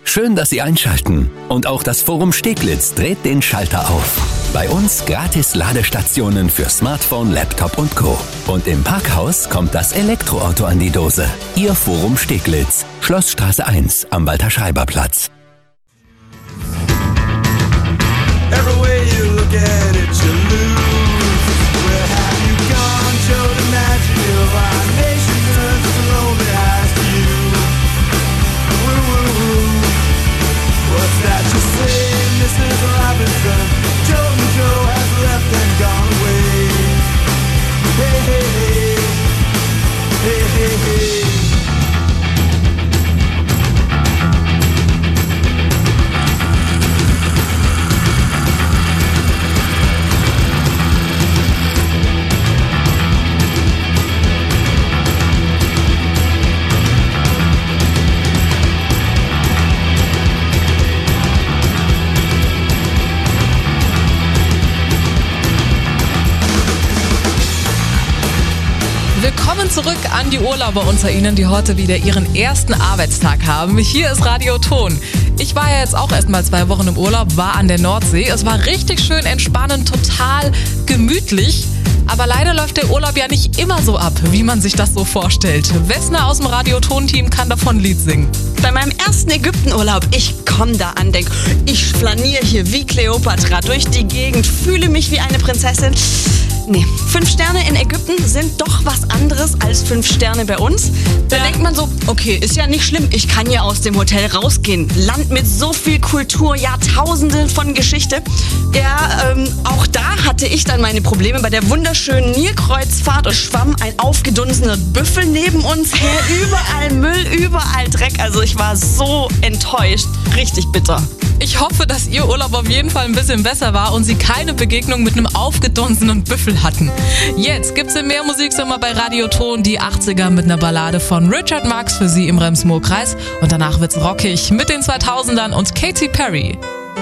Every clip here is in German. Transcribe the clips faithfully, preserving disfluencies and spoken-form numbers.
Schön, dass Sie einschalten. Und auch das Forum Steglitz dreht den Schalter auf. Bei uns gratis Ladestationen für Smartphone, Laptop und Co. Und im Parkhaus kommt das Elektroauto an die Dose. Ihr Forum Steglitz, Schlossstraße eins am Walter-Schreiber-Platz. Willkommen zurück an die Urlauber unter Ihnen, die heute wieder ihren ersten Arbeitstag haben. Hier ist Radio Ton. Ich war ja jetzt auch erst mal zwei Wochen im Urlaub, war an der Nordsee. Es war richtig schön entspannend, total gemütlich. Aber leider läuft der Urlaub ja nicht immer so ab, wie man sich das so vorstellt. Wessner aus dem Radio-Ton-Team kann davon ein Lied singen. Bei meinem ersten Ägyptenurlaub, ich komm da an, denk, ich flaniere hier wie Kleopatra durch die Gegend, fühle mich wie eine Prinzessin. Nee, fünf Sterne in Ägypten sind doch was anderes als fünf Sterne bei uns. Da ja. denkt man so, okay, ist ja nicht schlimm, ich kann ja aus dem Hotel rausgehen. Land mit so viel Kultur, Jahrtausende von Geschichte. Ja, ähm, auch da hatte ich dann meine Probleme bei der wunderschönen Nilkreuzfahrt. Es schwamm ein aufgedunsener Büffel neben uns her, überall Müll, überall Dreck. Also ich war so enttäuscht, richtig bitter. Ich hoffe, dass Ihr Urlaub auf jeden Fall ein bisschen besser war und Sie keine Begegnung mit einem aufgedunsenen Büffel hatten. Jetzt gibt's in mehr Musiksommer bei Radio Ton die achtziger mit einer Ballade von Richard Marx für Sie im Rems-Murr-Kreis. Und danach wird's rockig mit den zweitausendern und Katy Perry.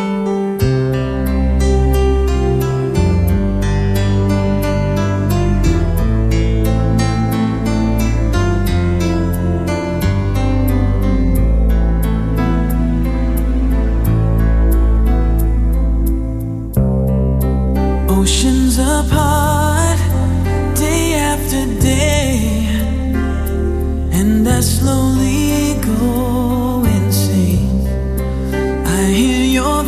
Oceans apart, day after day, and I slowly go insane. I hear your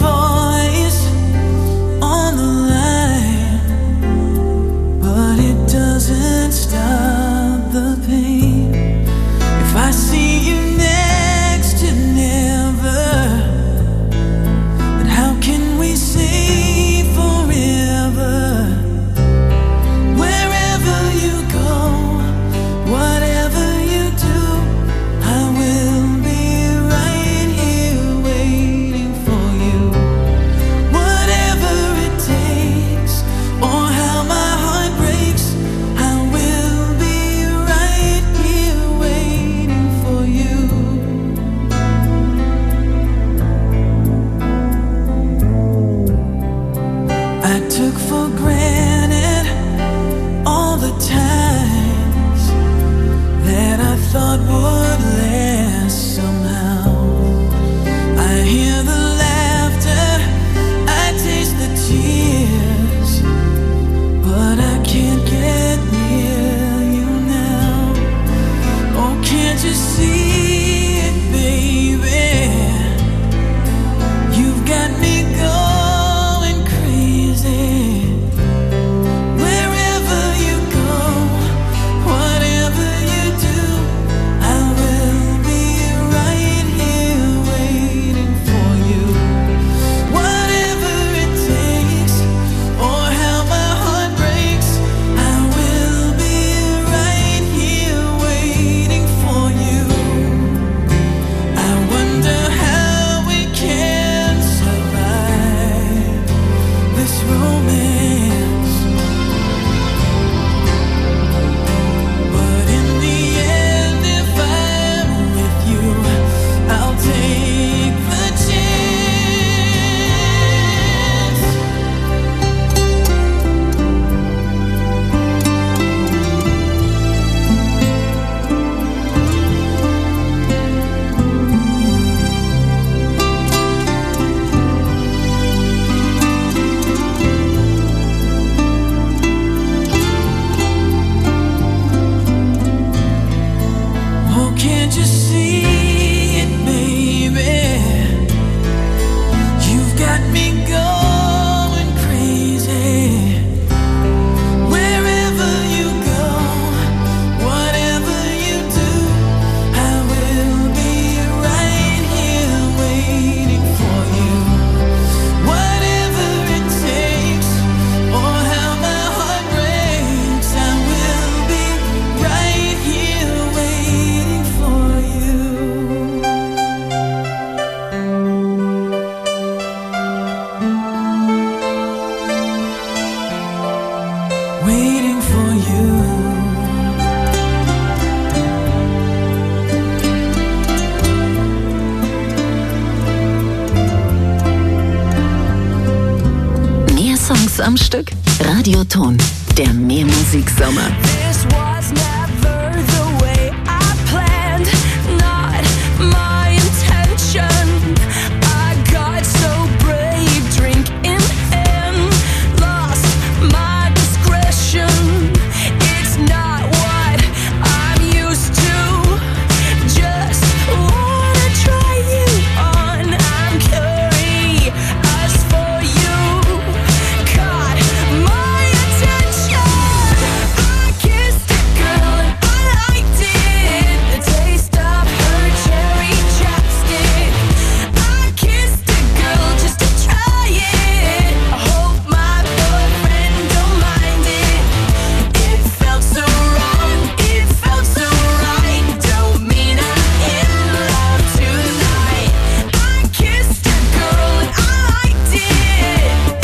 am Stück? Radioton, der Mehrmusiksommer. This was never the way I planned, not my intention. I got so brave, drink in hand, lost my discretion. It's not what I'm used to, just wanna try you on. I'm curious for you, caught my attention. I kissed a girl and I liked it, the taste of her cherry chapstick. I kissed a girl just to try it, I hope my boyfriend don't mind it. It felt so wrong, it felt so right, don't mean I'm in love tonight. I kissed a girl and I liked it,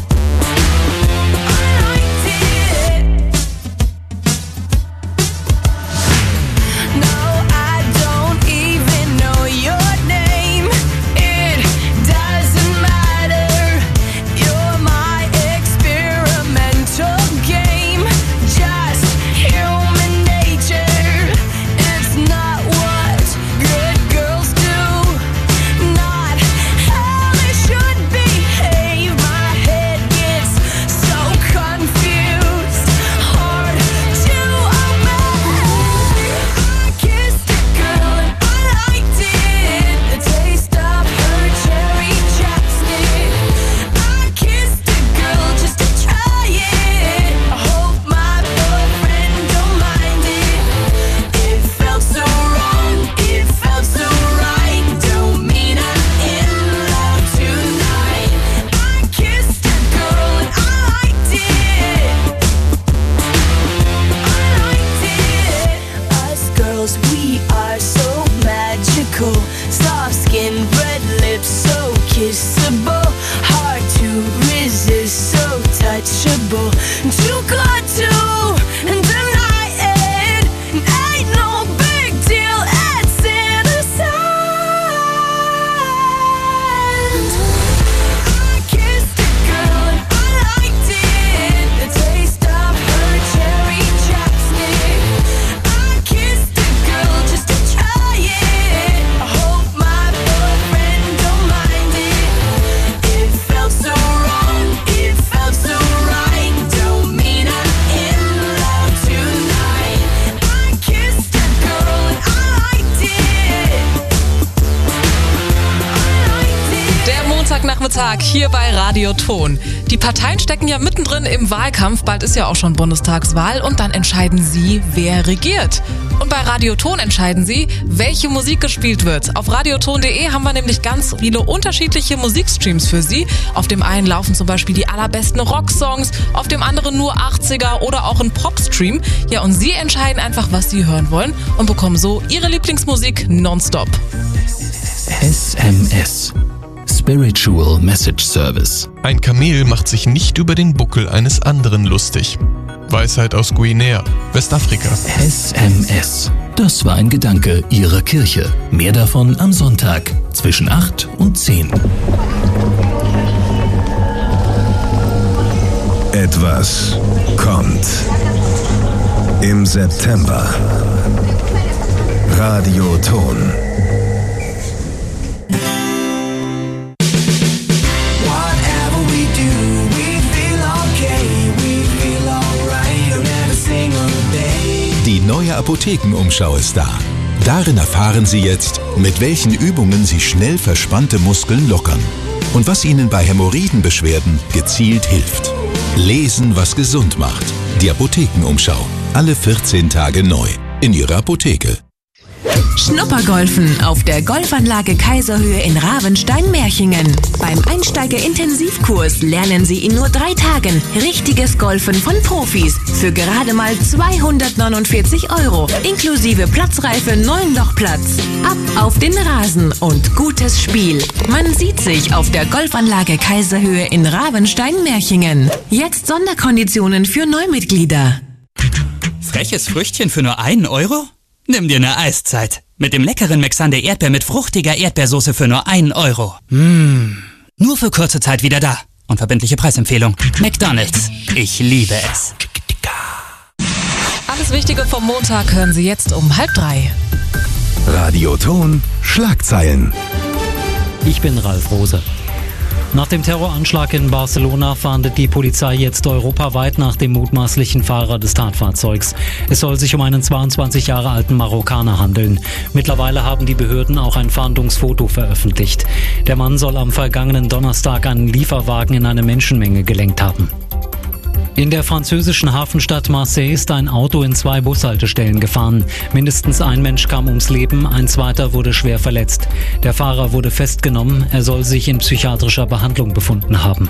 I liked it. No, I don't even know your name, it doesn't matter. You're my experimental game, just human nature. It's not what good girls do, not how they should behave. My head gets so confused, hard to obey. I kissed a girl and I liked it, the taste of her cherry chapstick. I kissed a girl just to try it, I hope my boyfriend don't mind it. It felt so wrong, it felt so right, don't mean I'm in love tonight. I kissed a girl and I liked it, I liked it. Us girls, we are so magical, soft skin, red lips, so kissable, hard to resist, so touchable, too good to deny it. Ain't no big deal, it's innocent. I kissed a girl and I liked it, the taste of her cherry chapstick. I kissed a girl just to try it, I hope my boyfriend don't mind it. It felt so wrong, it felt so right, don't mean I'm in love tonight. I kissed a girl and I liked it, I liked it. Der Montagnachmittag hier bei Radioton. Die Parteien stecken ja mittendrin im Wahlkampf, bald ist ja auch schon Bundestagswahl und dann entscheiden sie, wer regiert. Und bei Radioton entscheiden sie, welche Musik gespielt wird. Auf radioton punkt de haben wir nämlich ganz viele unterschiedliche Musikstreams für Sie. Auf dem einen laufen zum Beispiel die allerbesten Rocksongs, auf dem anderen nur achtziger oder auch ein Popstream. Ja, und Sie entscheiden einfach, was Sie hören wollen und bekommen so Ihre Lieblingsmusik nonstop. S M S. Spiritual Message Service. Ein Kamel macht sich nicht über den Buckel eines anderen lustig. Weisheit aus Guinea, Westafrika. S M S. Das war ein Gedanke Ihrer Kirche. Mehr davon am Sonntag zwischen acht und zehn. Etwas kommt im September. Radioton. Whatever we do, we feel okay, we feel alright on every single day. Die neue Apothekenumschau ist da. Darin erfahren Sie jetzt, mit welchen Übungen Sie schnell verspannte Muskeln lockern und was Ihnen bei Hämorrhoidenbeschwerden gezielt hilft. Lesen, was gesund macht. Die Apothekenumschau. Alle vierzehn Tage neu. In Ihrer Apotheke. Schnuppergolfen auf der Golfanlage Kaiserhöhe in Ravenstein-Merchingen. Beim Einsteiger-Intensivkurs lernen Sie in nur drei Tagen richtiges Golfen von Profis für gerade mal zweihundertneunundvierzig Euro, inklusive Platzreife neun Loch Platz. Ab auf den Rasen und gutes Spiel. Man sieht sich auf der Golfanlage Kaiserhöhe in Ravenstein-Merchingen. Jetzt Sonderkonditionen für Neumitglieder. Freches Früchtchen für nur einen Euro? Nimm dir eine Eiszeit. Mit dem leckeren Mexander Erdbeer mit fruchtiger Erdbeersoße für nur einen Euro. Mmh. Nur für kurze Zeit wieder da. Unverbindliche Preisempfehlung. McDonald's. Ich liebe es. Alles Wichtige vom Montag hören Sie jetzt um halb drei. Radioton Schlagzeilen. Ich bin Ralf Rose. Nach dem Terroranschlag in Barcelona fahndet die Polizei jetzt europaweit nach dem mutmaßlichen Fahrer des Tatfahrzeugs. Es soll sich um einen zweiundzwanzig Jahre alten Marokkaner handeln. Mittlerweile haben die Behörden auch ein Fahndungsfoto veröffentlicht. Der Mann soll am vergangenen Donnerstag einen Lieferwagen in eine Menschenmenge gelenkt haben. In der französischen Hafenstadt Marseille ist ein Auto in zwei Bushaltestellen gefahren. Mindestens ein Mensch kam ums Leben, ein zweiter wurde schwer verletzt. Der Fahrer wurde festgenommen, er soll sich in psychiatrischer Behandlung befunden haben.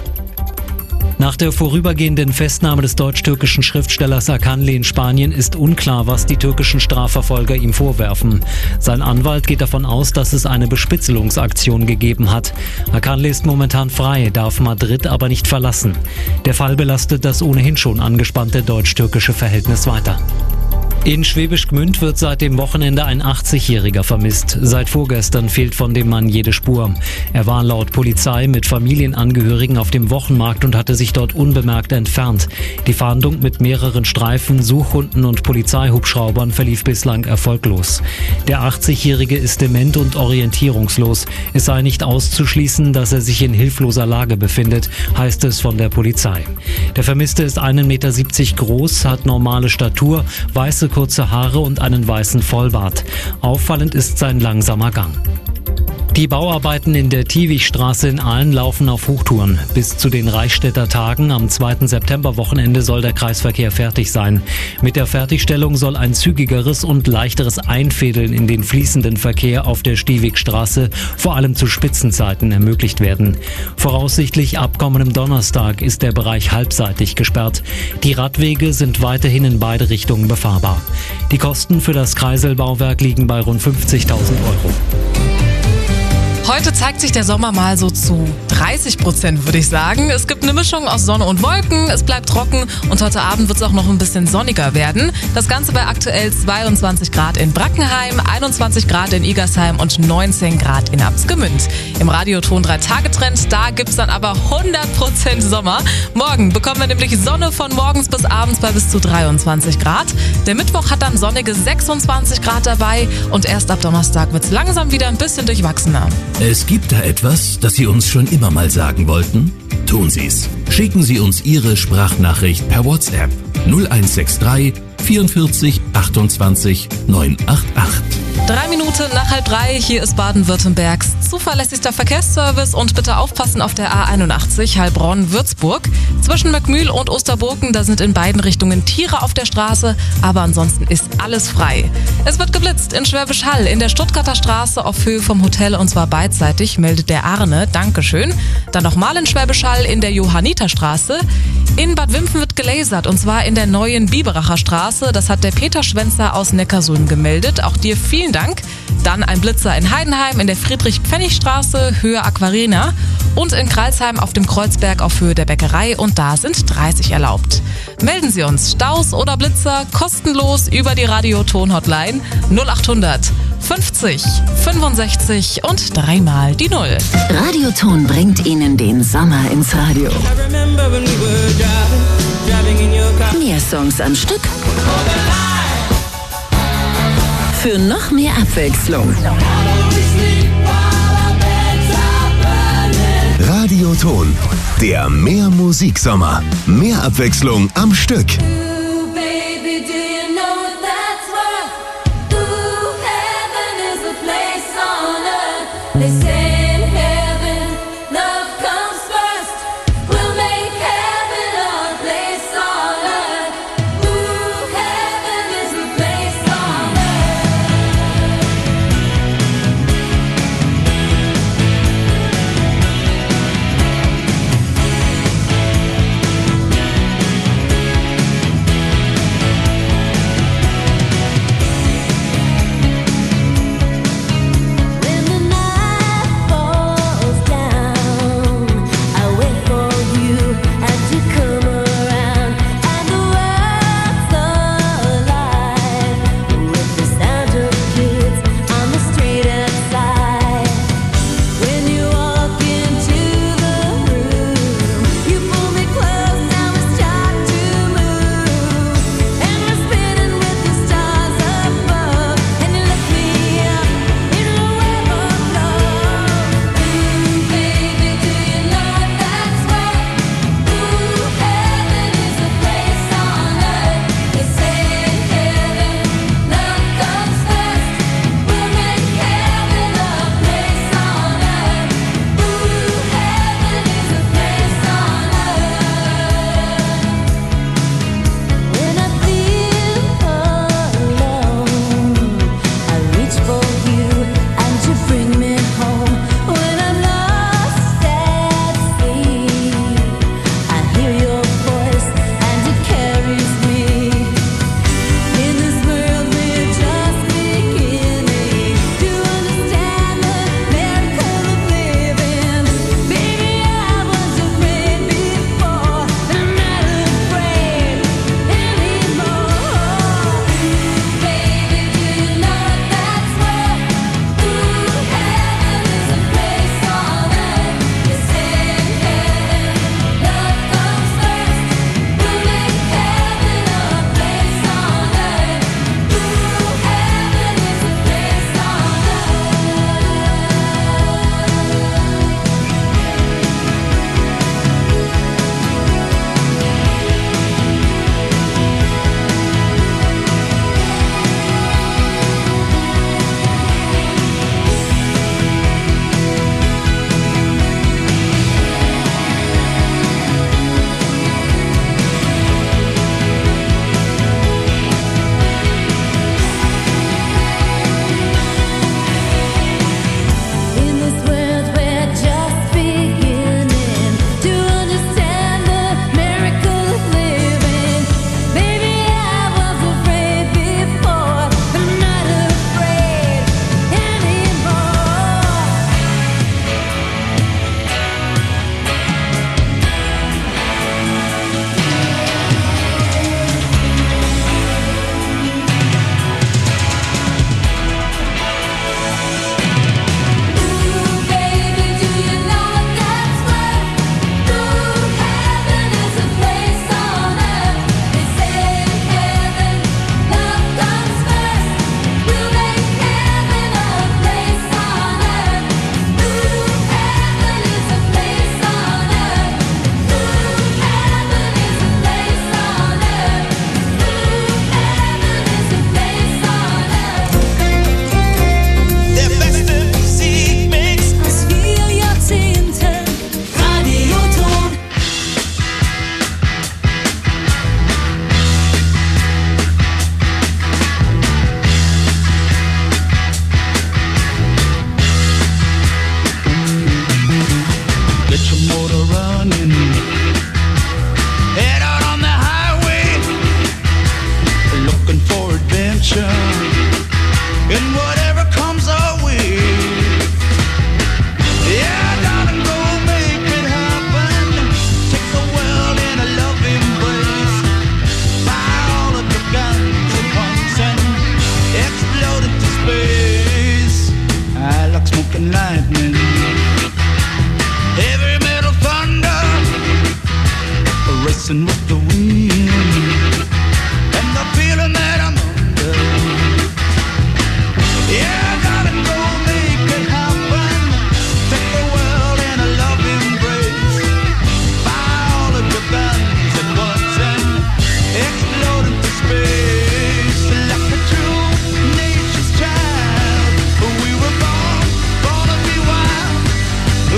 Nach der vorübergehenden Festnahme des deutsch-türkischen Schriftstellers Akanlı in Spanien ist unklar, was die türkischen Strafverfolger ihm vorwerfen. Sein Anwalt geht davon aus, dass es eine Bespitzelungsaktion gegeben hat. Akanlı ist momentan frei, darf Madrid aber nicht verlassen. Der Fall belastet das ohnehin schon angespannte deutsch-türkische Verhältnis weiter. In Schwäbisch Gmünd wird seit dem Wochenende ein achtzigjähriger vermisst. Seit vorgestern fehlt von dem Mann jede Spur. Er war laut Polizei mit Familienangehörigen auf dem Wochenmarkt und hatte sich dort unbemerkt entfernt. Die Fahndung mit mehreren Streifen, Suchhunden und Polizeihubschraubern verlief bislang erfolglos. Der achtzigjährige ist dement und orientierungslos. Es sei nicht auszuschließen, dass er sich in hilfloser Lage befindet, heißt es von der Polizei. Der Vermisste ist einen Meter siebzig groß, hat normale Statur, weiße kurze Haare und einen weißen Vollbart. Auffallend ist sein langsamer Gang. Die Bauarbeiten in der Tiewichstraße in Aalen laufen auf Hochtouren. Bis zu den Reichsstädter Tagen am zweiten Septemberwochenende soll der Kreisverkehr fertig sein. Mit der Fertigstellung soll ein zügigeres und leichteres Einfädeln in den fließenden Verkehr auf der Stiewigstraße vor allem zu Spitzenzeiten ermöglicht werden. Voraussichtlich ab kommendem Donnerstag ist der Bereich halbseitig gesperrt. Die Radwege sind weiterhin in beide Richtungen befahrbar. Die Kosten für das Kreiselbauwerk liegen bei rund fünfzigtausend Euro. Heute zeigt sich der Sommer mal so zu dreißig Prozent, würde ich sagen. Es gibt eine Mischung aus Sonne und Wolken, es bleibt trocken und heute Abend wird es auch noch ein bisschen sonniger werden. Das Ganze bei aktuell zweiundzwanzig Grad in Brackenheim, einundzwanzig Grad in Igersheim und neunzehn Grad in Abtsgemünd. Im Radioton drei Tage Trend, da gibt's dann aber hundert Prozent Sommer. Morgen bekommen wir nämlich Sonne von morgens bis abends bei bis zu dreiundzwanzig Grad. Der Mittwoch hat dann sonnige sechsundzwanzig Grad dabei und erst ab Donnerstag wird's langsam wieder ein bisschen durchwachsener. Es gibt da etwas, das Sie uns schon immer mal sagen wollten? Tun Sie's. Schicken Sie uns Ihre Sprachnachricht per WhatsApp null eins sechs drei vierundvierzig achtundzwanzig neunhundertachtzig. Drei Minuten nach halb drei, hier ist Baden-Württembergs zuverlässigster Verkehrsservice und bitte aufpassen auf der A einundachtzig Heilbronn-Würzburg. Zwischen Möckmühl und Osterburgen, da sind in beiden Richtungen Tiere auf der Straße, aber ansonsten ist alles frei. Es wird geblitzt in Schwäbisch Hall, in der Stuttgarter Straße auf Höhe vom Hotel und zwar beidseitig, meldet der Arne, Dankeschön. Dann nochmal in Schwäbisch Hall in der Johanniterstraße. In Bad Wimpfen wird gelasert und zwar in der neuen Biberacher Straße. Das hat der Peter Schwenzer aus Neckarsulm gemeldet. Auch dir vielen Dank. Dann ein Blitzer in Heidenheim in der Friedrich-Pfennig-Straße, Höhe Aquarena. Und in Kralsheim auf dem Kreuzberg auf Höhe der Bäckerei und da sind dreißig erlaubt. Melden Sie uns Staus oder Blitzer kostenlos über die Radioton-Hotline null achthundert fünfzig fünfundsechzig und dreimal die Null. Radioton bringt Ihnen den Sommer ins Radio. Mehr Songs am Stück. Für noch mehr Abwechslung. Radioton, der Mehr Musiksommer. Mehr Abwechslung am Stück.